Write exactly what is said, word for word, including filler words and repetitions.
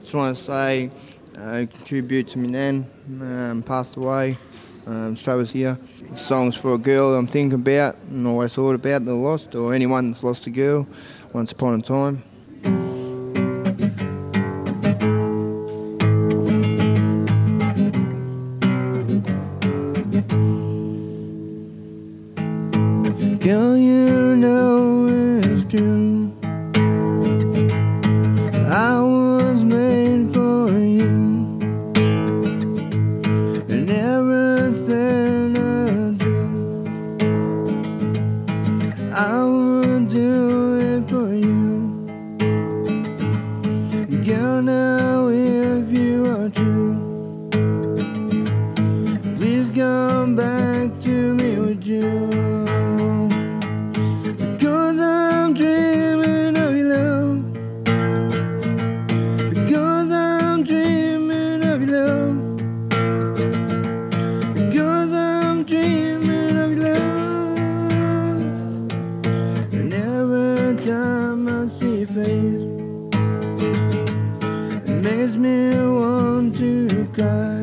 Just want to say, uh, tribute to my nan, um, passed away. Um, so was here. The song's for a girl I'm thinking about and always thought about that I lost, or anyone that's lost a girl once upon a time. Girl, you know it's true, I was made for you, and everything I do, I would do it for you. Girl, now if you are true, please come back to me, would you? Time I see your face, it makes me want to cry.